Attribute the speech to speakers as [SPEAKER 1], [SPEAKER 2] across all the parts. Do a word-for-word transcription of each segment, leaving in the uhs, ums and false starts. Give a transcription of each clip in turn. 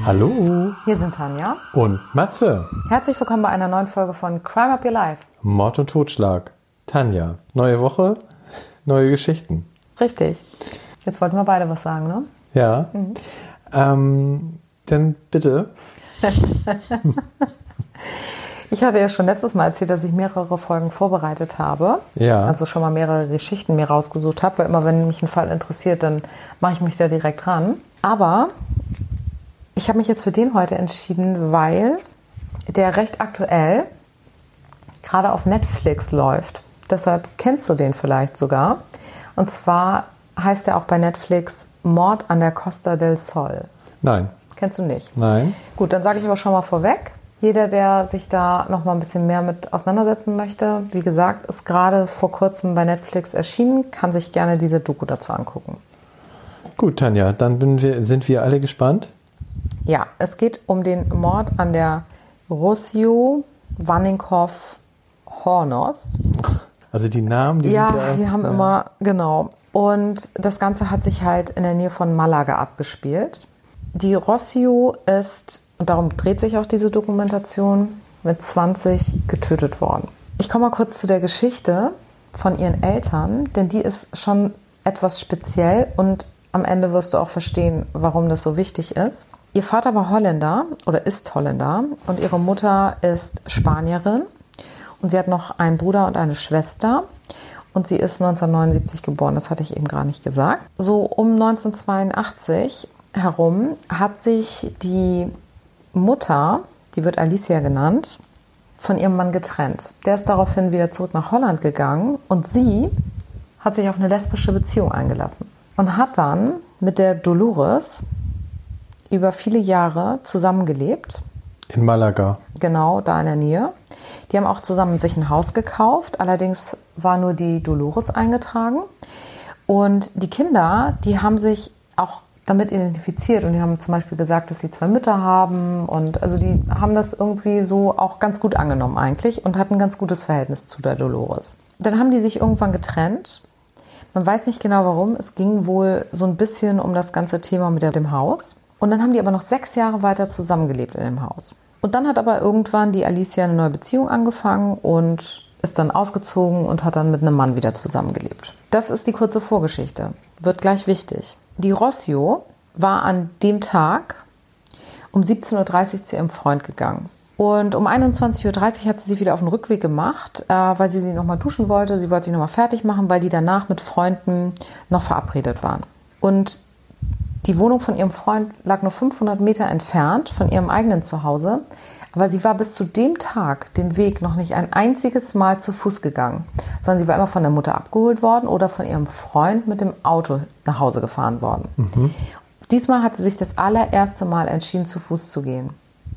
[SPEAKER 1] Hallo.
[SPEAKER 2] Hier sind Tanja
[SPEAKER 1] Und Matze.
[SPEAKER 2] Herzlich willkommen bei einer neuen Folge von Crime Up Your Life.
[SPEAKER 1] Mord und Totschlag. Tanja, neue Woche, neue Geschichten.
[SPEAKER 2] Richtig. Jetzt wollten wir beide was sagen, ne?
[SPEAKER 1] Ja. Mhm. Ähm, dann bitte.
[SPEAKER 2] Ich hatte ja schon letztes Mal erzählt, dass ich mehrere Folgen vorbereitet habe.
[SPEAKER 1] Ja.
[SPEAKER 2] Also schon mal mehrere Geschichten mir rausgesucht habe, weil immer, wenn mich ein Fall interessiert, dann mache ich mich da direkt ran. Aber ich habe mich jetzt für den heute entschieden, weil der recht aktuell gerade auf Netflix läuft. Deshalb kennst du den vielleicht sogar. Und zwar heißt er auch bei Netflix Mord an der Costa del Sol.
[SPEAKER 1] Nein.
[SPEAKER 2] Kennst du nicht?
[SPEAKER 1] Nein.
[SPEAKER 2] Gut, dann sage ich aber schon mal vorweg. Jeder, der sich da noch mal ein bisschen mehr mit auseinandersetzen möchte, wie gesagt, ist gerade vor kurzem bei Netflix erschienen, kann sich gerne diese Doku dazu angucken.
[SPEAKER 1] Gut, Tanja, dann bin wir, sind wir alle gespannt.
[SPEAKER 2] Ja, es geht um den Mord an der Rocio Vaninkoff Hornos.
[SPEAKER 1] Also die Namen, die
[SPEAKER 2] ja,
[SPEAKER 1] sind ja...
[SPEAKER 2] die haben ja. immer, genau. Und das Ganze hat sich halt in der Nähe von Malaga abgespielt. Die Rocio ist, und darum dreht sich auch diese Dokumentation, mit zwanzig getötet worden. Ich komme mal kurz zu der Geschichte von ihren Eltern, denn die ist schon etwas speziell und am Ende wirst du auch verstehen, warum das so wichtig ist. Ihr Vater war Holländer oder ist Holländer und ihre Mutter ist Spanierin und sie hat noch einen Bruder und eine Schwester. Und sie ist neunzehnhundertneunundsiebzig geboren, das hatte ich eben gar nicht gesagt. So um neunzehnhundertzweiundachtzig herum hat sich die Mutter, die wird Alicia genannt, von ihrem Mann getrennt. Der ist daraufhin wieder zurück nach Holland gegangen und sie hat sich auf eine lesbische Beziehung eingelassen und hat dann mit der Dolores über viele Jahre zusammengelebt.
[SPEAKER 1] In Malaga.
[SPEAKER 2] Genau, da in der Nähe. Die haben auch zusammen sich ein Haus gekauft, allerdings war nur die Dolores eingetragen. Und die Kinder, die haben sich auch damit identifiziert und die haben zum Beispiel gesagt, dass sie zwei Mütter haben und also die haben das irgendwie so auch ganz gut angenommen eigentlich und hatten ein ganz gutes Verhältnis zu der Dolores. Dann haben die sich irgendwann getrennt. Man weiß nicht genau warum. Es ging wohl so ein bisschen um das ganze Thema mit dem Haus. Und dann haben die aber noch sechs Jahre weiter zusammengelebt in dem Haus. Und dann hat aber irgendwann die Alicia eine neue Beziehung angefangen und ist dann ausgezogen und hat dann mit einem Mann wieder zusammengelebt. Das ist die kurze Vorgeschichte. Wird gleich wichtig. Die Rocio war an dem Tag um siebzehn Uhr dreißig zu ihrem Freund gegangen. Und um einundzwanzig Uhr dreißig hat sie sich wieder auf den Rückweg gemacht, äh, weil sie sie nochmal duschen wollte. Sie wollte sich nochmal fertig machen, weil die danach mit Freunden noch verabredet waren. Und die Wohnung von ihrem Freund lag nur fünfhundert Meter entfernt von ihrem eigenen Zuhause. Aber sie war bis zu dem Tag den Weg noch nicht ein einziges Mal zu Fuß gegangen, sondern sie war immer von der Mutter abgeholt worden oder von ihrem Freund mit dem Auto nach Hause gefahren worden. Mhm. Diesmal hat sie sich das allererste Mal entschieden, zu Fuß zu gehen.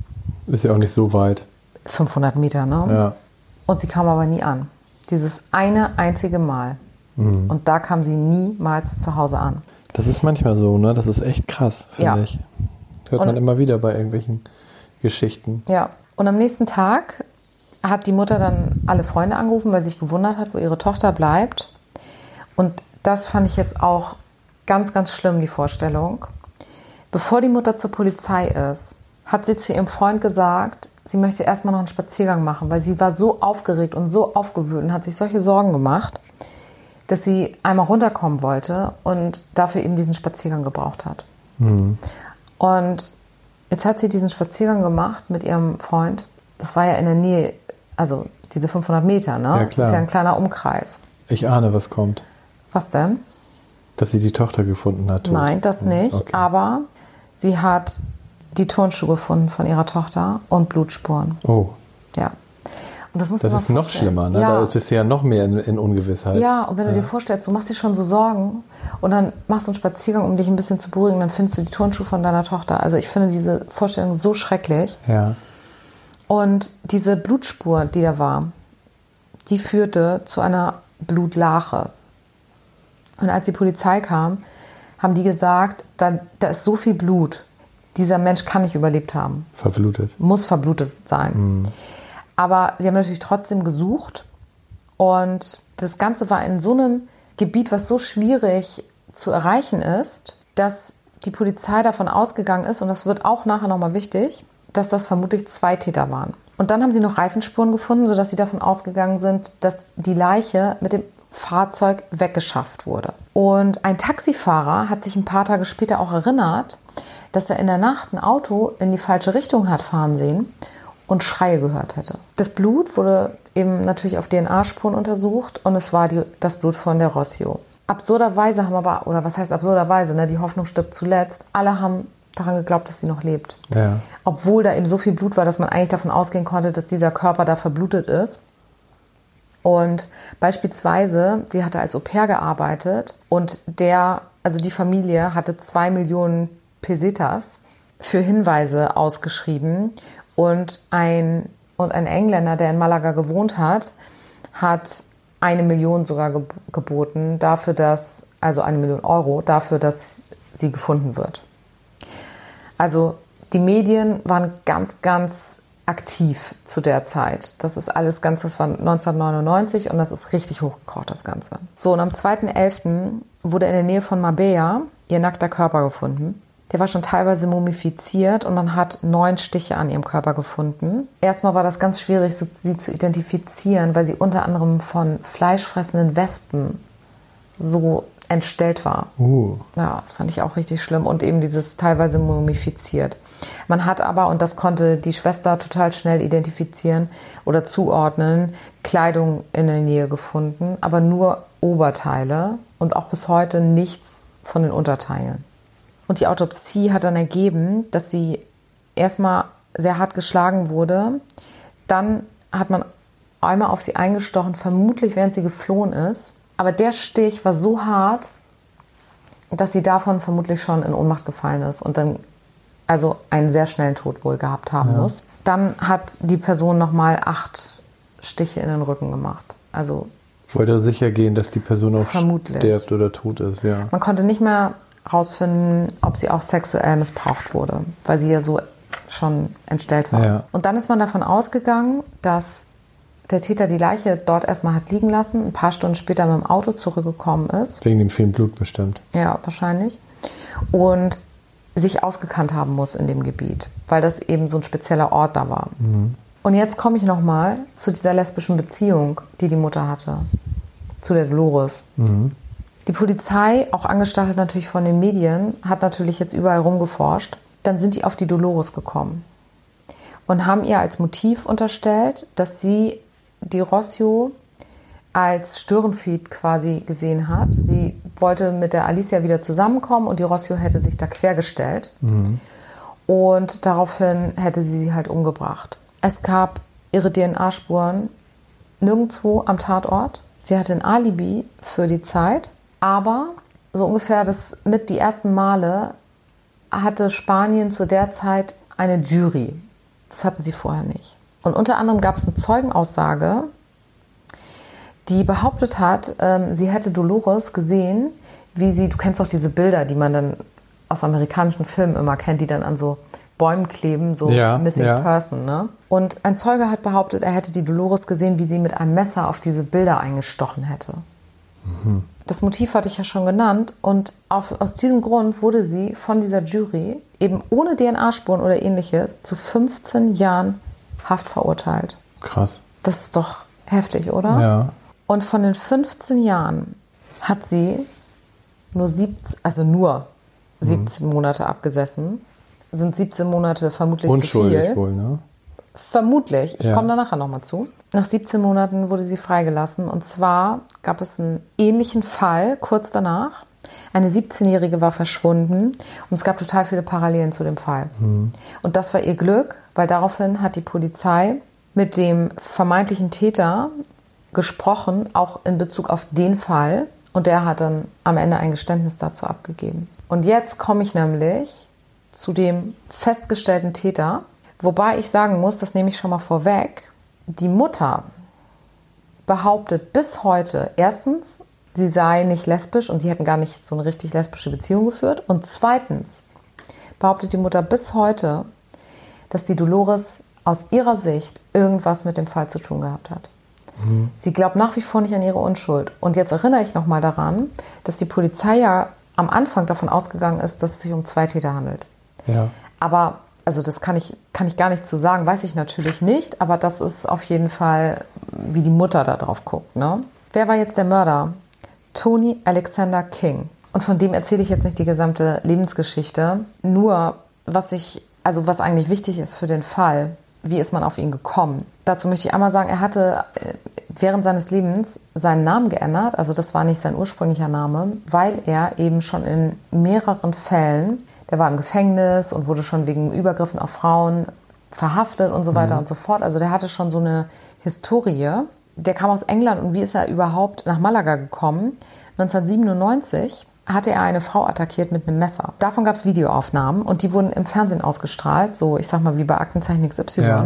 [SPEAKER 1] Ist ja auch nicht so weit.
[SPEAKER 2] fünfhundert Meter, ne?
[SPEAKER 1] Ja.
[SPEAKER 2] Und sie kam aber nie an. Dieses eine einzige Mal. Mhm. Und da kam sie niemals zu Hause an.
[SPEAKER 1] Das ist manchmal so, ne? Das ist echt krass, finde
[SPEAKER 2] ja.
[SPEAKER 1] ich. Hört und man immer wieder bei irgendwelchen Geschichten.
[SPEAKER 2] Ja, und am nächsten Tag hat die Mutter dann alle Freunde angerufen, weil sie sich gewundert hat, wo ihre Tochter bleibt. Und das fand ich jetzt auch ganz, ganz schlimm, die Vorstellung. Bevor die Mutter zur Polizei ist, hat sie zu ihrem Freund gesagt, sie möchte erstmal noch einen Spaziergang machen, weil sie war so aufgeregt und so aufgewühlt und hat sich solche Sorgen gemacht, dass sie einmal runterkommen wollte und dafür eben diesen Spaziergang gebraucht hat. Mhm. Und jetzt hat sie diesen Spaziergang gemacht mit ihrem Freund. Das war ja in der Nähe, also diese fünfhundert Meter, ne?
[SPEAKER 1] Ja, klar.
[SPEAKER 2] Das ist ja ein kleiner Umkreis.
[SPEAKER 1] Ich ahne, was kommt.
[SPEAKER 2] Was denn?
[SPEAKER 1] Dass sie die Tochter gefunden hat. Tot.
[SPEAKER 2] Nein, das nicht. Okay. Aber sie hat die Turnschuhe gefunden von ihrer Tochter und Blutspuren.
[SPEAKER 1] Oh.
[SPEAKER 2] Ja. Und das musst
[SPEAKER 1] das
[SPEAKER 2] du
[SPEAKER 1] ist noch schlimmer, ne?
[SPEAKER 2] Ja.
[SPEAKER 1] Da bist du ja noch mehr in, in Ungewissheit.
[SPEAKER 2] Ja, und wenn du
[SPEAKER 1] ja.
[SPEAKER 2] dir vorstellst, du machst dir schon so Sorgen und dann machst du einen Spaziergang, um dich ein bisschen zu beruhigen, dann findest du die Turnschuhe von deiner Tochter. Also ich finde diese Vorstellung so schrecklich.
[SPEAKER 1] Ja.
[SPEAKER 2] Und diese Blutspur, die da war, die führte zu einer Blutlache. Und als die Polizei kam, haben die gesagt, da, da ist so viel Blut. Dieser Mensch kann nicht überlebt haben.
[SPEAKER 1] Verblutet.
[SPEAKER 2] Muss verblutet sein. Mhm. Aber sie haben natürlich trotzdem gesucht. Und das Ganze war in so einem Gebiet, was so schwierig zu erreichen ist, dass die Polizei davon ausgegangen ist, und das wird auch nachher nochmal wichtig, dass das vermutlich zwei Täter waren. Und dann haben sie noch Reifenspuren gefunden, sodass sie davon ausgegangen sind, dass die Leiche mit dem Fahrzeug weggeschafft wurde. Und ein Taxifahrer hat sich ein paar Tage später auch erinnert, dass er in der Nacht ein Auto in die falsche Richtung hat fahren sehen und Schreie gehört hätte. Das Blut wurde eben natürlich auf D N A-Spuren untersucht und es war die, das Blut von der Rossio. Absurderweise haben aber, oder was heißt absurderweise, ne, die Hoffnung stirbt zuletzt, alle haben daran geglaubt, dass sie noch lebt.
[SPEAKER 1] Ja.
[SPEAKER 2] Obwohl da eben so viel Blut war, dass man eigentlich davon ausgehen konnte, dass dieser Körper da verblutet ist. Und beispielsweise, sie hatte als Au-pair gearbeitet und der, also die Familie hatte zwei Millionen Pesetas für Hinweise ausgeschrieben und ein, und ein Engländer, der in Malaga gewohnt hat, hat eine Million sogar geboten dafür, dass, also eine Million Euro dafür, dass sie gefunden wird. Also die Medien waren ganz, ganz aktiv zu der Zeit. Das ist alles ganz, das war neunzehnhundertneunundneunzig und das ist richtig hochgekocht, das Ganze. So, und am zweiten elften wurde in der Nähe von Marbella ihr nackter Körper gefunden. Der war schon teilweise mumifiziert und man hat neun Stiche an ihrem Körper gefunden. Erstmal war das ganz schwierig, sie zu identifizieren, weil sie unter anderem von fleischfressenden Wespen so entstellt war.
[SPEAKER 1] Uh.
[SPEAKER 2] Ja, das fand ich auch richtig schlimm. Und eben dieses teilweise mumifiziert. Man hat aber, und das konnte die Schwester total schnell identifizieren oder zuordnen, Kleidung in der Nähe gefunden, aber nur Oberteile und auch bis heute nichts von den Unterteilen. Und die Autopsie hat dann ergeben, dass sie erstmal sehr hart geschlagen wurde. Dann hat man einmal auf sie eingestochen, vermutlich während sie geflohen ist. Aber der Stich war so hart, dass sie davon vermutlich schon in Ohnmacht gefallen ist und dann also einen sehr schnellen Tod wohl gehabt haben ja. muss. Dann hat die Person nochmal acht Stiche in den Rücken gemacht. Also
[SPEAKER 1] wollte sicher gehen, dass die Person auch
[SPEAKER 2] vermutlich
[SPEAKER 1] stirbt oder tot ist. Ja.
[SPEAKER 2] Man konnte nicht mehr rausfinden, ob sie auch sexuell missbraucht wurde, weil sie ja so schon entstellt war.
[SPEAKER 1] Ja.
[SPEAKER 2] Und dann ist man davon ausgegangen, dass der Täter die Leiche dort erstmal hat liegen lassen, ein paar Stunden später mit dem Auto zurückgekommen ist.
[SPEAKER 1] Wegen dem vielen Blut bestimmt.
[SPEAKER 2] Ja, wahrscheinlich. Und sich ausgekannt haben muss in dem Gebiet, weil das eben so ein spezieller Ort da war.
[SPEAKER 1] Mhm.
[SPEAKER 2] Und jetzt komme ich nochmal zu dieser lesbischen Beziehung, die die Mutter hatte, zu der Dolores.
[SPEAKER 1] Mhm.
[SPEAKER 2] Die Polizei, auch angestachelt natürlich von den Medien, hat natürlich jetzt überall rumgeforscht. Dann sind die auf die Dolores gekommen und haben ihr als Motiv unterstellt, dass sie die Rossio als Störenfried quasi gesehen hat. Sie wollte mit der Alicia wieder zusammenkommen und die Rossio hätte sich da quergestellt.
[SPEAKER 1] Mhm.
[SPEAKER 2] Und daraufhin hätte sie sie halt umgebracht. Es gab ihre D N A-Spuren nirgendwo am Tatort. Sie hatte ein Alibi für die Zeit, aber so ungefähr das mit die ersten Male hatte Spanien zu der Zeit eine Jury. Das hatten sie vorher nicht. Und unter anderem gab es eine Zeugenaussage, die behauptet hat, ähm, sie hätte Dolores gesehen, wie sie, du kennst doch diese Bilder, die man dann aus amerikanischen Filmen immer kennt, die dann an so Bäumen kleben, so
[SPEAKER 1] ja,
[SPEAKER 2] Missing
[SPEAKER 1] ja.
[SPEAKER 2] Person. Ne? Und ein Zeuge hat behauptet, er hätte die Dolores gesehen, wie sie mit einem Messer auf diese Bilder eingestochen hätte.
[SPEAKER 1] Mhm.
[SPEAKER 2] Das Motiv hatte ich ja schon genannt und auf, aus diesem Grund wurde sie von dieser Jury eben ohne D N A-Spuren oder ähnliches zu fünfzehn Jahren Haft verurteilt.
[SPEAKER 1] Krass.
[SPEAKER 2] Das ist doch heftig, oder?
[SPEAKER 1] Ja.
[SPEAKER 2] Und von den fünfzehn Jahren hat sie nur siebzehn, also nur siebzehn mhm. Monate abgesessen. Sind siebzehn Monate vermutlich
[SPEAKER 1] unschuldig
[SPEAKER 2] zu viel.
[SPEAKER 1] Wohl, ne?
[SPEAKER 2] Vermutlich. Ich
[SPEAKER 1] ja.
[SPEAKER 2] komme da nachher nochmal zu. Nach siebzehn Monaten wurde sie freigelassen. Und zwar gab es einen ähnlichen Fall kurz danach. Eine siebzehnjährige war verschwunden und es gab total viele Parallelen zu dem Fall. Mhm. Und das war ihr Glück, weil daraufhin hat die Polizei mit dem vermeintlichen Täter gesprochen, auch in Bezug auf den Fall. Und der hat dann am Ende ein Geständnis dazu abgegeben. Und jetzt komme ich nämlich zu dem festgestellten Täter. Wobei ich sagen muss, das nehme ich schon mal vorweg, die Mutter behauptet bis heute, erstens, sie sei nicht lesbisch und die hätten gar nicht so eine richtig lesbische Beziehung geführt. Und zweitens behauptet die Mutter bis heute, dass die Dolores aus ihrer Sicht irgendwas mit dem Fall zu tun gehabt hat. Mhm. Sie glaubt nach wie vor nicht an ihre Unschuld. Und jetzt erinnere ich nochmal daran, dass die Polizei ja am Anfang davon ausgegangen ist, dass es sich um zwei Täter handelt.
[SPEAKER 1] Ja.
[SPEAKER 2] Aber, also das kann ich, kann ich gar nicht zu sagen, weiß ich natürlich nicht, aber das ist auf jeden Fall, wie die Mutter da drauf guckt. Ne? Wer war jetzt der Mörder? Tony Alexander King. Und von dem erzähle ich jetzt nicht die gesamte Lebensgeschichte. Nur, was ich, also was eigentlich wichtig ist für den Fall, wie ist man auf ihn gekommen? Dazu möchte ich einmal sagen, er hatte während seines Lebens seinen Namen geändert. Also das war nicht sein ursprünglicher Name, weil er eben schon in mehreren Fällen, der war im Gefängnis und wurde schon wegen Übergriffen auf Frauen verhaftet und so weiter mhm. und so fort. Also der hatte schon so eine Historie. Der kam aus England und wie ist er überhaupt nach Malaga gekommen? neunzehnhundertsiebenundneunzig hatte er eine Frau attackiert mit einem Messer. Davon gab es Videoaufnahmen und die wurden im Fernsehen ausgestrahlt, so ich sag mal wie bei Aktenzeichen X Y. Ja.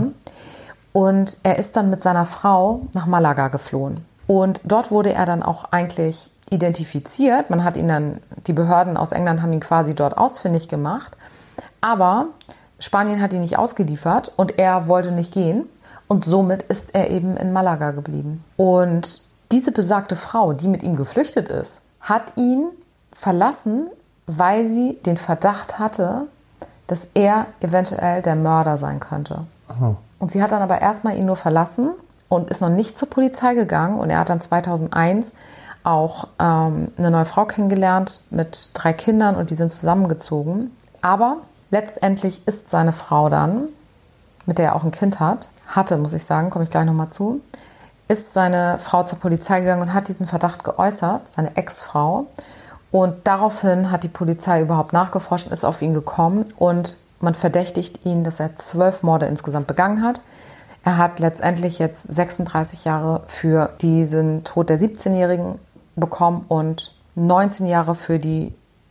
[SPEAKER 2] Und er ist dann mit seiner Frau nach Malaga geflohen. Und dort wurde er dann auch eigentlich identifiziert. Man hat ihn dann, die Behörden aus England haben ihn quasi dort ausfindig gemacht. Aber Spanien hat ihn nicht ausgeliefert und er wollte nicht gehen. Und somit ist er eben in Malaga geblieben. Und diese besagte Frau, die mit ihm geflüchtet ist, hat ihn verlassen, weil sie den Verdacht hatte, dass er eventuell der Mörder sein könnte. Aha. Und sie hat dann aber erstmal ihn nur verlassen und ist noch nicht zur Polizei gegangen. Und er hat dann zweitausendeins auch ähm, eine neue Frau kennengelernt mit drei Kindern und die sind zusammengezogen. Aber letztendlich ist seine Frau dann, mit der er auch ein Kind hat, hatte, muss ich sagen, komme ich gleich nochmal zu, ist seine Frau zur Polizei gegangen und hat diesen Verdacht geäußert, seine Ex-Frau. Und daraufhin hat die Polizei überhaupt nachgeforscht, ist auf ihn gekommen und man verdächtigt ihn, dass er zwölf Morde insgesamt begangen hat. Er hat letztendlich jetzt sechsunddreißig Jahre für diesen Tod der siebzehnjährigen bekommen und neunzehn Jahre für die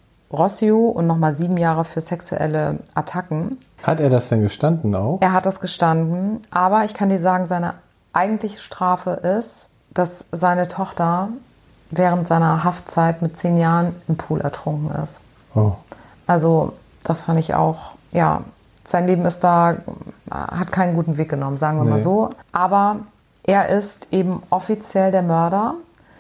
[SPEAKER 2] Rossio und nochmal sieben Jahre für sexuelle Attacken.
[SPEAKER 1] Hat er das denn gestanden auch?
[SPEAKER 2] Er hat das gestanden, aber ich kann dir sagen, seine eigentliche Strafe ist, dass seine Tochter während seiner Haftzeit mit zehn Jahren im Pool ertrunken ist.
[SPEAKER 1] Oh.
[SPEAKER 2] Also das fand ich auch, ja, sein Leben ist da, hat keinen guten Weg genommen, sagen wir nee. mal so. Aber er ist eben offiziell der Mörder.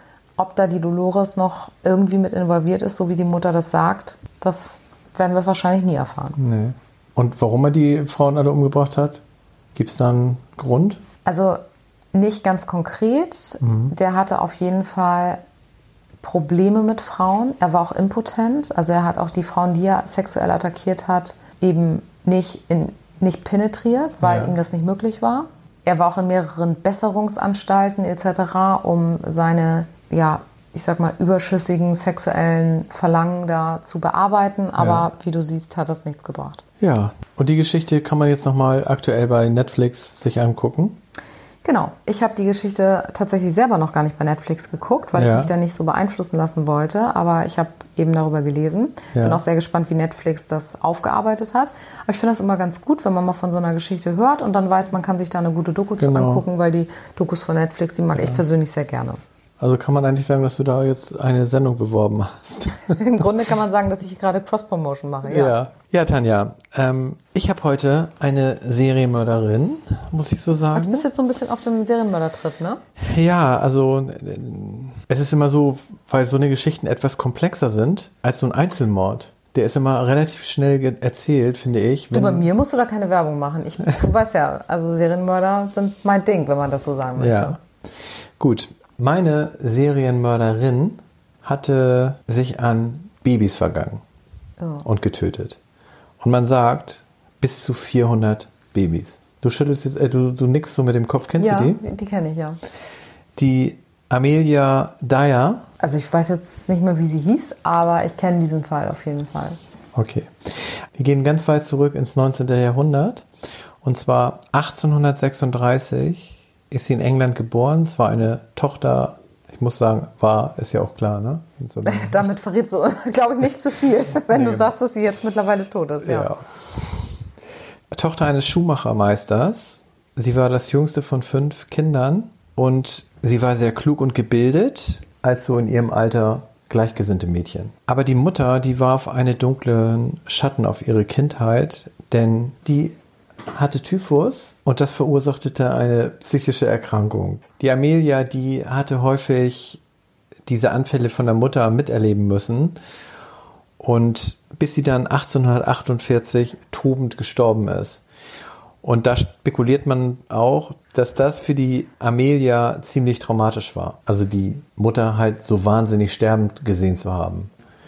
[SPEAKER 2] Ob da die Dolores noch irgendwie mit involviert ist, so wie die Mutter das sagt, das werden wir wahrscheinlich nie erfahren.
[SPEAKER 1] Nee. Und warum er die Frauen alle umgebracht hat? Gibt es da einen Grund?
[SPEAKER 2] Also nicht ganz konkret. Mhm. Der hatte auf jeden Fall Probleme mit Frauen. Er war auch impotent. Also er hat auch die Frauen, die er sexuell attackiert hat, eben nicht, in, nicht penetriert, weil ja. ihm das nicht möglich war. Er war auch in mehreren Besserungsanstalten et cetera, um seine, ja, ich sag mal, überschüssigen sexuellen Verlangen da zu bearbeiten. Aber ja. wie du siehst, hat das nichts gebracht.
[SPEAKER 1] Ja, und die Geschichte kann man jetzt nochmal aktuell bei Netflix sich angucken.
[SPEAKER 2] Genau. Ich habe die Geschichte tatsächlich selber noch gar nicht bei Netflix geguckt, weil ja. ich mich da nicht so beeinflussen lassen wollte. Aber ich habe eben darüber gelesen. Ja. Bin auch sehr gespannt, wie Netflix das aufgearbeitet hat. Aber ich finde das immer ganz gut, wenn man mal von so einer Geschichte hört und dann weiß, man kann sich da eine gute Doku genau. zu angucken, weil die Dokus von Netflix, die mag ja. ich persönlich sehr gerne.
[SPEAKER 1] Also kann man eigentlich sagen, dass du da jetzt eine Sendung beworben hast?
[SPEAKER 2] Im Grunde kann man sagen, dass ich gerade Cross-Promotion mache, ja.
[SPEAKER 1] Ja, ja Tanja, ähm, ich habe heute eine Serienmörderin, muss ich so sagen.
[SPEAKER 2] Aber du bist jetzt so ein bisschen auf dem Serienmörder-Trip, ne?
[SPEAKER 1] Ja, also es ist immer so, weil so eine Geschichten etwas komplexer sind als so ein Einzelmord. Der ist immer relativ schnell ge- erzählt, finde ich.
[SPEAKER 2] Wenn du, bei mir musst du da keine Werbung machen. Ich, du weißt ja, also Serienmörder sind mein Ding, wenn man das so sagen möchte.
[SPEAKER 1] Ja, gut. Meine Serienmörderin hatte sich an Babys vergangen oh. und getötet. Und man sagt, bis zu vierhundert Babys. Du schüttelst jetzt, äh, du, du nickst so mit dem Kopf. Kennst
[SPEAKER 2] ja,
[SPEAKER 1] du die?
[SPEAKER 2] Ja, die kenne ich, ja.
[SPEAKER 1] Die Amelia Dyer.
[SPEAKER 2] Also ich weiß jetzt nicht mehr, wie sie hieß, aber ich kenne diesen Fall auf jeden Fall.
[SPEAKER 1] Okay. Wir gehen ganz weit zurück ins neunzehnten Jahrhundert. Und zwar achtzehnhundertsechsunddreißig ist sie in England geboren. Es war eine Tochter, ich muss sagen, war, ist ja auch klar, ne? So
[SPEAKER 2] Damit verrätst du, glaube ich, nicht zu viel, wenn nee, du sagst, dass sie jetzt mittlerweile tot ist. Ja.
[SPEAKER 1] ja. Tochter eines Schuhmachermeisters. Sie war das jüngste von fünf Kindern und sie war sehr klug und gebildet, als so in ihrem Alter gleichgesinnte Mädchen. Aber die Mutter, die warf einen dunklen Schatten auf ihre Kindheit, denn die hatte Typhus und das verursachte eine psychische Erkrankung. Die Amelia, die hatte häufig diese Anfälle von der Mutter miterleben müssen und bis sie dann achtzehnhundertachtundvierzig tobend gestorben ist. Und da spekuliert man auch, dass das für die Amelia ziemlich traumatisch war. Also die Mutter halt so wahnsinnig sterbend gesehen zu haben.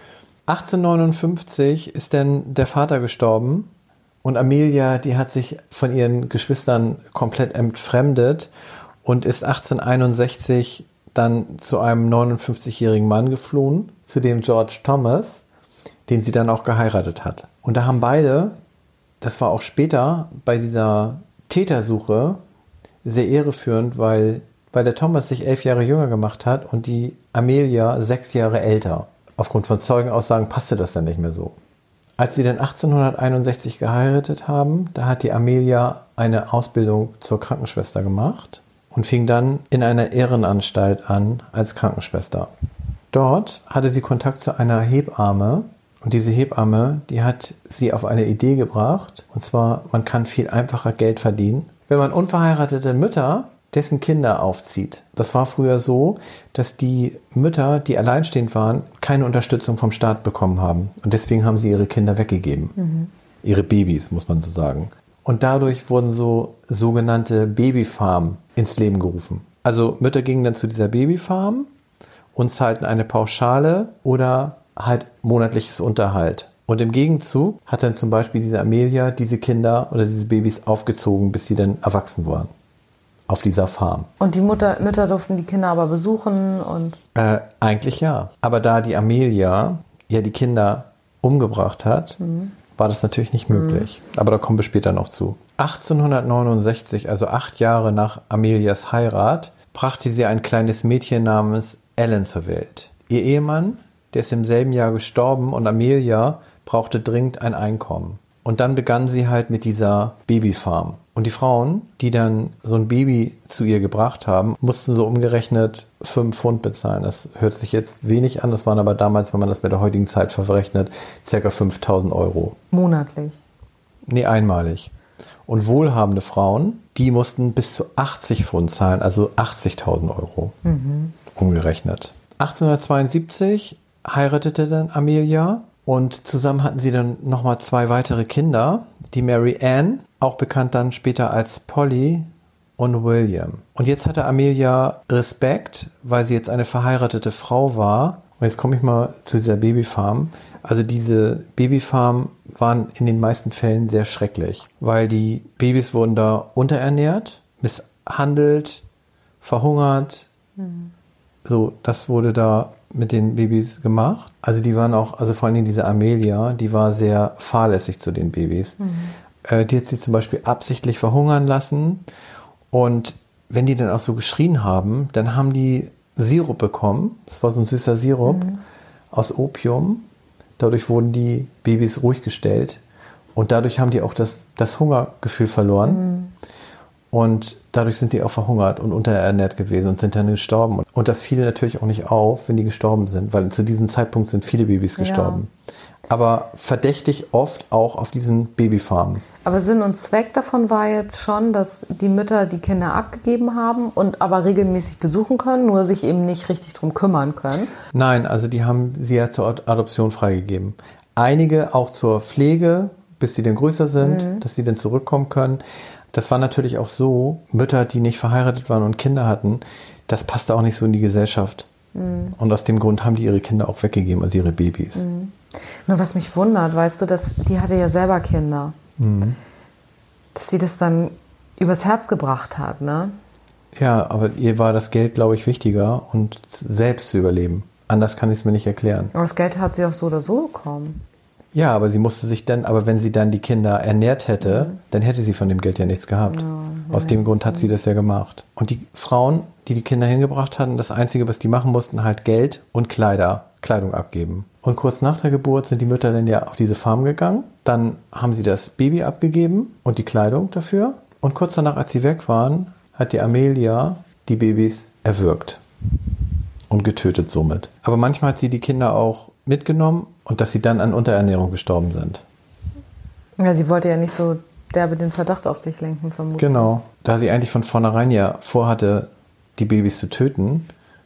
[SPEAKER 1] achtzehnhundertneunundfünfzig ist dann der Vater gestorben und Amelia, die hat sich von ihren Geschwistern komplett entfremdet und ist achtzehnhunderteinundsechzig dann zu einem neunundfünfzigjährigen Mann geflohen, zu dem George Thomas, den sie dann auch geheiratet hat. Und da haben beide, das war auch später bei dieser Tätersuche sehr irreführend, weil, weil der Thomas sich elf Jahre jünger gemacht hat und die Amelia sechs Jahre älter. Aufgrund von Zeugenaussagen passte das dann nicht mehr so. Als sie dann achtzehnhunderteinundsechzig geheiratet haben, da hat die Amelia eine Ausbildung zur Krankenschwester gemacht und fing dann in einer Irrenanstalt an als Krankenschwester. Dort hatte sie Kontakt zu einer Hebamme und diese Hebamme, die hat sie auf eine Idee gebracht, und zwar, man kann viel einfacher Geld verdienen, wenn man unverheiratete Mütter dessen Kinder aufzieht. Das war früher so, dass die Mütter, die alleinstehend waren, keine Unterstützung vom Staat bekommen haben. Und deswegen haben sie ihre Kinder weggegeben. Mhm. Ihre Babys, muss man so sagen. Und dadurch wurden so sogenannte Babyfarmen ins Leben gerufen. Also Mütter gingen dann zu dieser Babyfarm und zahlten eine Pauschale oder halt monatliches Unterhalt. Und im Gegenzug hat dann zum Beispiel diese Amelia diese Kinder oder diese Babys aufgezogen, bis sie dann erwachsen waren. Auf dieser Farm.
[SPEAKER 2] Und die Mutter, Mütter durften die Kinder aber besuchen und...
[SPEAKER 1] Äh, eigentlich ja. Aber da die Amelia ja die Kinder umgebracht hat, mhm. war das natürlich nicht möglich. Mhm. Aber da kommen wir später noch zu. achtzehnhundertneunundsechzig, also acht Jahre nach Amelias Heirat, brachte sie ein kleines Mädchen namens Ellen zur Welt. Ihr Ehemann, der ist im selben Jahr gestorben und Amelia brauchte dringend ein Einkommen. Und dann begann sie halt mit dieser Babyfarm. Und die Frauen, die dann so ein Baby zu ihr gebracht haben, mussten so umgerechnet fünf Pfund bezahlen. Das hört sich jetzt wenig an, das waren aber damals, wenn man das mit der heutigen Zeit verrechnet, ca. fünftausend Euro.
[SPEAKER 2] Monatlich?
[SPEAKER 1] Nee, einmalig. Und wohlhabende Frauen, die mussten bis zu achtzig Pfund zahlen, also achtzigtausend Euro mhm. umgerechnet. achtzehnhundertzweiundsiebzig heiratete dann Amelia und zusammen hatten sie dann nochmal zwei weitere Kinder, die Mary Ann, auch bekannt dann später als Polly, und William. Und jetzt hatte Amelia Respekt, weil sie jetzt eine verheiratete Frau war. Und jetzt komme ich mal zu dieser Babyfarm. Also diese Babyfarm waren in den meisten Fällen sehr schrecklich, weil die Babys wurden da unterernährt, misshandelt, verhungert. Mhm. So, das wurde da mit den Babys gemacht. Also die waren auch, also vor allem diese Amelia, die war sehr fahrlässig zu den Babys. Mhm. Äh, die hat sie zum Beispiel absichtlich verhungern lassen. Und wenn die dann auch so geschrien haben, dann haben die Sirup bekommen. Das war so ein süßer Sirup mhm. aus Opium. Dadurch wurden die Babys ruhig gestellt. Und dadurch haben die auch das, das Hungergefühl verloren. Mhm. Und dadurch sind sie auch verhungert und unterernährt gewesen und sind dann gestorben. Und das fiel natürlich auch nicht auf, wenn die gestorben sind, weil zu diesem Zeitpunkt sind viele Babys gestorben. Ja. Aber verdächtig oft auch auf diesen Babyfarmen.
[SPEAKER 2] Aber Sinn und Zweck davon war jetzt schon, dass die Mütter die Kinder abgegeben haben und aber regelmäßig besuchen können, nur sich eben nicht richtig drum kümmern können?
[SPEAKER 1] Nein, also die haben sie ja zur Adoption freigegeben. Einige auch zur Pflege, bis sie dann größer sind, mhm. dass sie dann zurückkommen können. Das war natürlich auch so, Mütter, die nicht verheiratet waren und Kinder hatten, das passte auch nicht so in die Gesellschaft. Mhm. Und aus dem Grund haben die ihre Kinder auch weggegeben, also ihre Babys.
[SPEAKER 2] Mhm. Nur was mich wundert, weißt du, dass die hatte ja selber Kinder. Mhm. Dass sie das dann übers Herz gebracht hat, ne?
[SPEAKER 1] Ja, aber ihr war das Geld, glaube ich, wichtiger und selbst zu überleben. Anders kann ich es mir nicht erklären.
[SPEAKER 2] Aber das Geld hat sie auch so oder so bekommen.
[SPEAKER 1] Ja, aber sie musste sich dann, aber wenn sie dann die Kinder ernährt hätte, mhm. dann hätte sie von dem Geld ja nichts gehabt. Ja, Aus ja. dem Grund hat sie das ja gemacht. Und die Frauen, die die Kinder hingebracht hatten, das Einzige, was die machen mussten, halt Geld und Kleider, Kleidung abgeben. Und kurz nach der Geburt sind die Mütter dann ja auf diese Farm gegangen. Dann haben sie das Baby abgegeben und die Kleidung dafür. Und kurz danach, als sie weg waren, hat die Amelia die Babys erwürgt und getötet somit. Aber manchmal hat sie die Kinder auch mitgenommen und dass sie dann an Unterernährung gestorben sind.
[SPEAKER 2] Ja, sie wollte ja nicht so derbe den Verdacht auf sich lenken, vermutlich.
[SPEAKER 1] Genau. Da sie eigentlich von vornherein ja vorhatte, die Babys zu töten,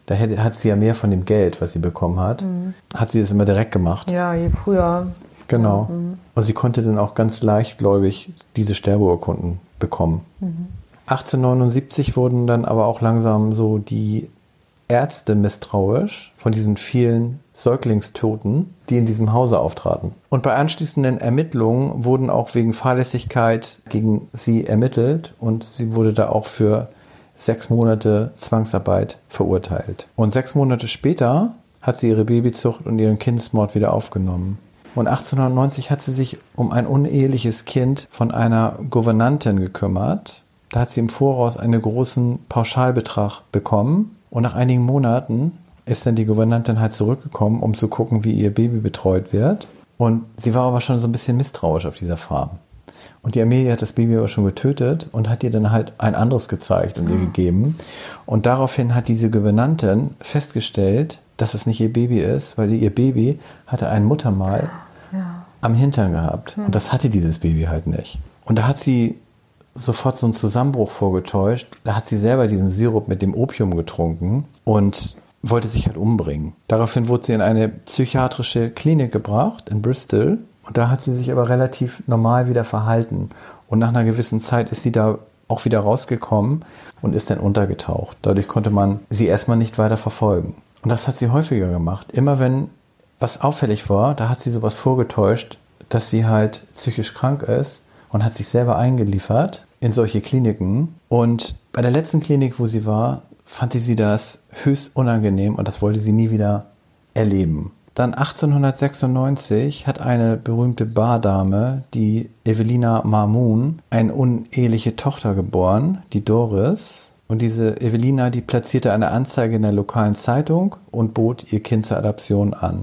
[SPEAKER 1] da hätte, hat sie ja mehr von dem Geld, was sie bekommen hat, mhm. hat sie es immer direkt gemacht.
[SPEAKER 2] Ja, je früher.
[SPEAKER 1] Genau.
[SPEAKER 2] Ja, mhm.
[SPEAKER 1] Und sie konnte dann auch ganz leichtgläubig diese Sterbeurkunden bekommen. Mhm. achtzehnhundertneunundsiebzig wurden dann aber auch langsam so die Ärzte misstrauisch von diesen vielen Säuglingstoten, die in diesem Hause auftraten. Und bei anschließenden Ermittlungen wurden auch wegen Fahrlässigkeit gegen sie ermittelt und sie wurde da auch für sechs Monate Zwangsarbeit verurteilt. Und sechs Monate später hat sie ihre Babyzucht und ihren Kindesmord wieder aufgenommen. Und achtzehnhundertneunzig hat sie sich um ein uneheliches Kind von einer Gouvernantin gekümmert. Da hat sie im Voraus einen großen Pauschalbetrag bekommen. Und nach einigen Monaten ist dann die Gouvernantin halt zurückgekommen, um zu gucken, wie ihr Baby betreut wird. Und sie war aber schon so ein bisschen misstrauisch auf dieser Farm. Und die Amelie hat das Baby aber schon getötet und hat ihr dann halt ein anderes gezeigt und ihr gegeben. Und daraufhin hat diese Gouvernantin festgestellt, dass es nicht ihr Baby ist, weil ihr Baby hatte ein Muttermal ja. am Hintern gehabt. Hm. Und das hatte dieses Baby halt nicht. Und da hat sie sofort so einen Zusammenbruch vorgetäuscht. Da hat sie selber diesen Sirup mit dem Opium getrunken und wollte sich halt umbringen. Daraufhin wurde sie in eine psychiatrische Klinik gebracht in Bristol. Und da hat sie sich aber relativ normal wieder verhalten. Und nach einer gewissen Zeit ist sie da auch wieder rausgekommen und ist dann untergetaucht. Dadurch konnte man sie erstmal nicht weiter verfolgen. Und das hat sie häufiger gemacht. Immer wenn was auffällig war, da hat sie sowas vorgetäuscht, dass sie halt psychisch krank ist und hat sich selber eingeliefert in solche Kliniken. Und bei der letzten Klinik, wo sie war, fand sie das höchst unangenehm und das wollte sie nie wieder erleben. Dann achtzehnhundertsechsundneunzig hat eine berühmte Bardame, die Evelina Marmoon, eine uneheliche Tochter geboren, die Doris. Und diese Evelina, die platzierte eine Anzeige in der lokalen Zeitung und bot ihr Kind zur Adoption an.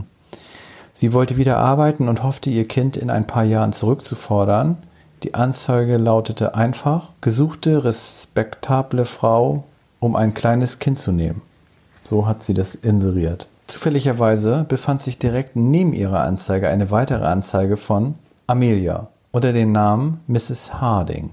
[SPEAKER 1] Sie wollte wieder arbeiten und hoffte, ihr Kind in ein paar Jahren zurückzufordern. Die Anzeige lautete einfach: gesuchte, respektable Frau, um ein kleines Kind zu nehmen. So hat sie das inseriert. Zufälligerweise befand sich direkt neben ihrer Anzeige eine weitere Anzeige von Amelia unter dem Namen Misses Harding.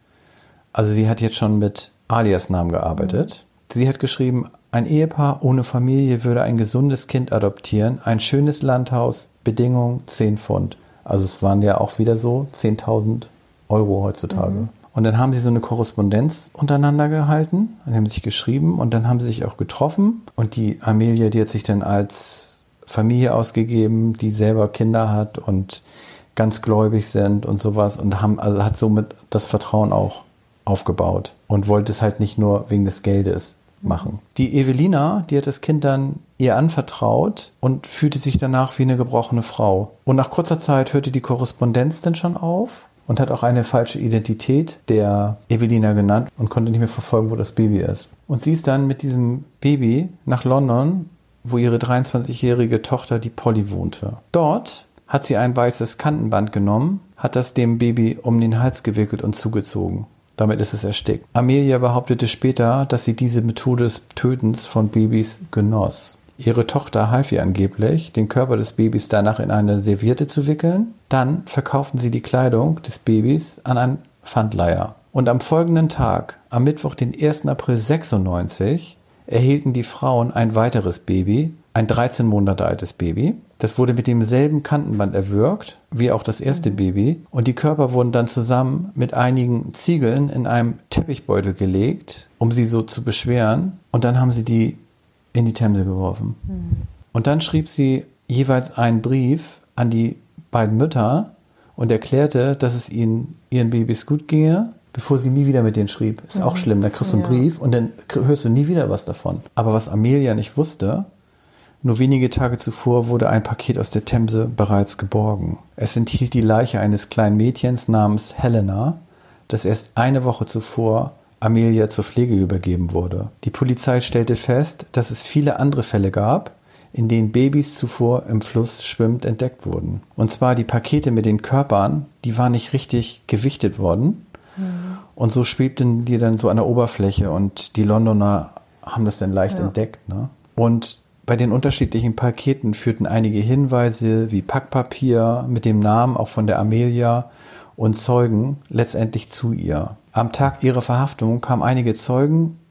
[SPEAKER 1] Also sie hat jetzt schon mit Aliasnamen gearbeitet. Mhm. Sie hat geschrieben, ein Ehepaar ohne Familie würde ein gesundes Kind adoptieren, ein schönes Landhaus, Bedingung zehn Pfund. Also es waren ja auch wieder so zehntausend Euro heutzutage. Mhm. Und dann haben sie so eine Korrespondenz untereinander gehalten und haben sich geschrieben und dann haben sie sich auch getroffen. Und die Amelia, die hat sich dann als Familie ausgegeben, die selber Kinder hat und ganz gläubig sind und sowas und haben, also hat somit das Vertrauen auch aufgebaut und wollte es halt nicht nur wegen des Geldes machen. Die Evelina, die hat das Kind dann ihr anvertraut und fühlte sich danach wie eine gebrochene Frau. Und nach kurzer Zeit hörte die Korrespondenz dann schon auf und hat auch eine falsche Identität der Evelina genannt und konnte nicht mehr verfolgen, wo das Baby ist. Und sie ist dann mit diesem Baby nach London, wo ihre dreiundzwanzigjährige Tochter, die Polly, wohnte. Dort hat sie ein weißes Kantenband genommen, hat das dem Baby um den Hals gewickelt und zugezogen. Damit ist es erstickt. Amelia behauptete später, dass sie diese Methode des Tötens von Babys genoss. Ihre Tochter half ihr angeblich, den Körper des Babys danach in eine Serviette zu wickeln. Dann verkauften sie die Kleidung des Babys an einen Pfandleiher. Und am folgenden Tag, am Mittwoch, den ersten April sechsundneunzig, erhielten die Frauen ein weiteres Baby, ein dreizehn Monate altes Baby. Das wurde mit demselben Kantenband erwürgt, wie auch das erste mhm. Baby. Und die Körper wurden dann zusammen mit einigen Ziegeln in einem Teppichbeutel gelegt, um sie so zu beschweren. Und dann haben sie die in die Themse geworfen. Mhm. Und dann schrieb sie jeweils einen Brief an die beiden Mütter und erklärte, dass es ihnen, ihren Babys gut ginge, bevor sie nie wieder mit denen schrieb. Ist mhm. auch schlimm, da kriegst du einen ja. Brief und dann hörst du nie wieder was davon. Aber was Amelia nicht wusste, nur wenige Tage zuvor wurde ein Paket aus der Themse bereits geborgen. Es enthielt die Leiche eines kleinen Mädchens namens Helena, das erst eine Woche zuvor Amelia zur Pflege übergeben wurde. Die Polizei stellte fest, dass es viele andere Fälle gab, in denen Babys zuvor im Fluss schwimmend entdeckt wurden. Und zwar die Pakete mit den Körpern, die waren nicht richtig gewichtet worden. Mhm. Und so schwebten die dann so an der Oberfläche und die Londoner haben das dann leicht ja. entdeckt. Ne? Und bei den unterschiedlichen Paketen führten einige Hinweise wie Packpapier mit dem Namen auch von der Amelia und Zeugen letztendlich zu ihr. Am Tag ihrer Verhaftung kamen einige Zeugen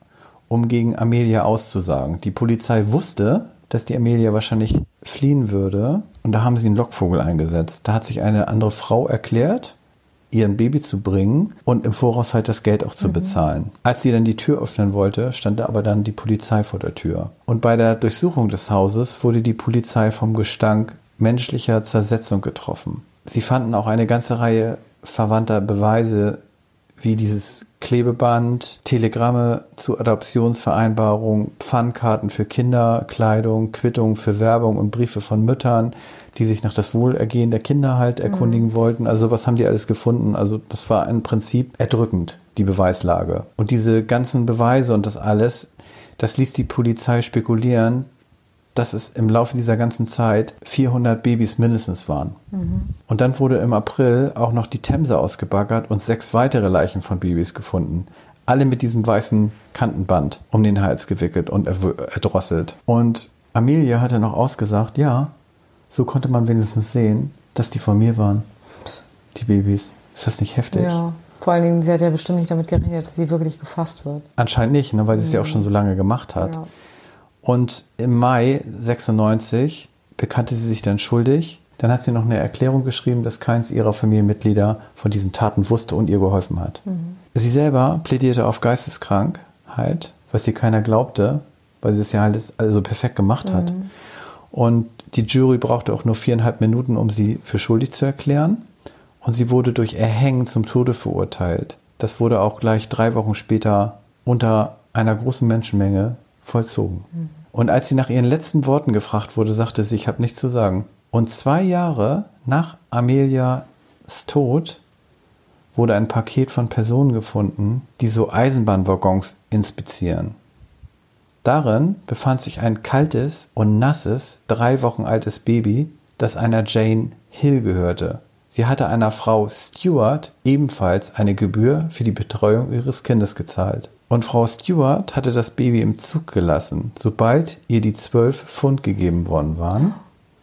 [SPEAKER 1] um gegen Amelia auszusagen. Die Polizei wusste, dass die Amelia wahrscheinlich fliehen würde. Und da haben sie einen Lockvogel eingesetzt. Da hat sich eine andere Frau erklärt, ihren Baby zu bringen und im Voraus halt das Geld auch zu mhm. bezahlen. Als sie dann die Tür öffnen wollte, stand da aber dann die Polizei vor der Tür. Und bei der Durchsuchung des Hauses wurde die Polizei vom Gestank menschlicher Zersetzung getroffen. Sie fanden auch eine ganze Reihe verwandter Beweise, wie dieses Klebeband, Telegramme zu Adoptionsvereinbarungen, Pfandkarten für Kinderkleidung, Quittungen für Werbung und Briefe von Müttern, die sich nach das Wohlergehen der Kinder halt erkundigen mhm. wollten. Also sowas haben die alles gefunden. Also das war im Prinzip erdrückend, die Beweislage. Und diese ganzen Beweise und das alles, das ließ die Polizei spekulieren, dass es im Laufe dieser ganzen Zeit vierhundert Babys mindestens waren. Mhm. Und dann wurde im April auch noch die Themse ausgebaggert und sechs weitere Leichen von Babys gefunden. Alle mit diesem weißen Kantenband um den Hals gewickelt und erdrosselt. Und Amelia hatte noch ausgesagt, ja, so konnte man wenigstens sehen, dass die von mir waren, die Babys. Ist das nicht heftig?
[SPEAKER 2] Ja, vor allen Dingen, sie hat ja bestimmt nicht damit gerechnet, dass sie wirklich gefasst wird.
[SPEAKER 1] Anscheinend nicht, ne, weil sie es mhm. ja auch schon so lange gemacht hat. Ja. Und im Mai sechsundneunzig bekannte sie sich dann schuldig. Dann hat sie noch eine Erklärung geschrieben, dass keins ihrer Familienmitglieder von diesen Taten wusste und ihr geholfen hat. Mhm. Sie selber plädierte auf Geisteskrankheit, was ihr keiner glaubte, weil sie es ja alles also perfekt gemacht mhm. hat. Und die Jury brauchte auch nur viereinhalb Minuten, um sie für schuldig zu erklären. Und sie wurde durch Erhängen zum Tode verurteilt. Das wurde auch gleich drei Wochen später unter einer großen Menschenmenge vollzogen. Mhm. Und als sie nach ihren letzten Worten gefragt wurde, sagte sie, ich habe nichts zu sagen. Und zwei Jahre nach Amelias Tod wurde ein Paket von Personen gefunden, die so Eisenbahnwaggons inspizieren. Darin befand sich ein kaltes und nasses, drei Wochen altes Baby, das einer Jane Hill gehörte. Sie hatte einer Frau Stewart ebenfalls eine Gebühr für die Betreuung ihres Kindes gezahlt. Und Frau Stewart hatte das Baby im Zug gelassen, sobald ihr die zwölf Pfund gegeben worden waren.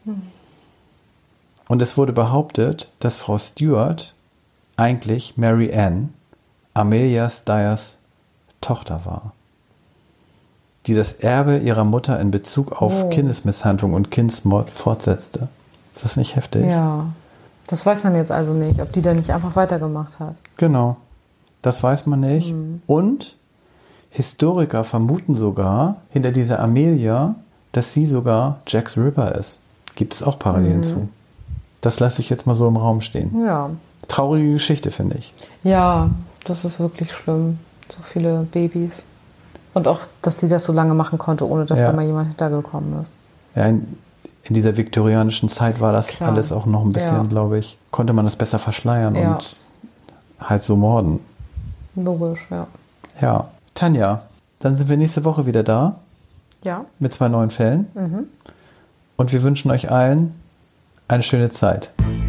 [SPEAKER 1] Und es wurde behauptet, dass Frau Stewart eigentlich Mary Ann, Amelia Styers Tochter war, die das Erbe ihrer Mutter in Bezug auf oh. Kindesmisshandlung und Kindsmord fortsetzte. Ist das nicht heftig?
[SPEAKER 2] Ja, das weiß man jetzt also nicht, ob die da nicht einfach weitergemacht hat.
[SPEAKER 1] Genau, das weiß man nicht. Mhm. Und Historiker vermuten sogar hinter dieser Amelia, dass sie sogar Jack the Ripper ist. Gibt es auch Parallelen mhm. zu. Das lasse ich jetzt mal so im Raum stehen.
[SPEAKER 2] Ja.
[SPEAKER 1] Traurige Geschichte, finde ich.
[SPEAKER 2] Ja, das ist wirklich schlimm. So viele Babys. Und auch, dass sie das so lange machen konnte, ohne dass ja. da mal jemand hintergekommen ist.
[SPEAKER 1] Ja, in, in dieser viktorianischen Zeit war das Klar. alles auch noch ein bisschen, ja. glaube ich, konnte man das besser verschleiern ja. und halt so morden.
[SPEAKER 2] Logisch, ja.
[SPEAKER 1] Ja. Tanja, dann sind wir nächste Woche wieder da.
[SPEAKER 2] Ja.
[SPEAKER 1] Mit zwei neuen Fällen. Mhm. Und wir wünschen euch allen eine schöne Zeit.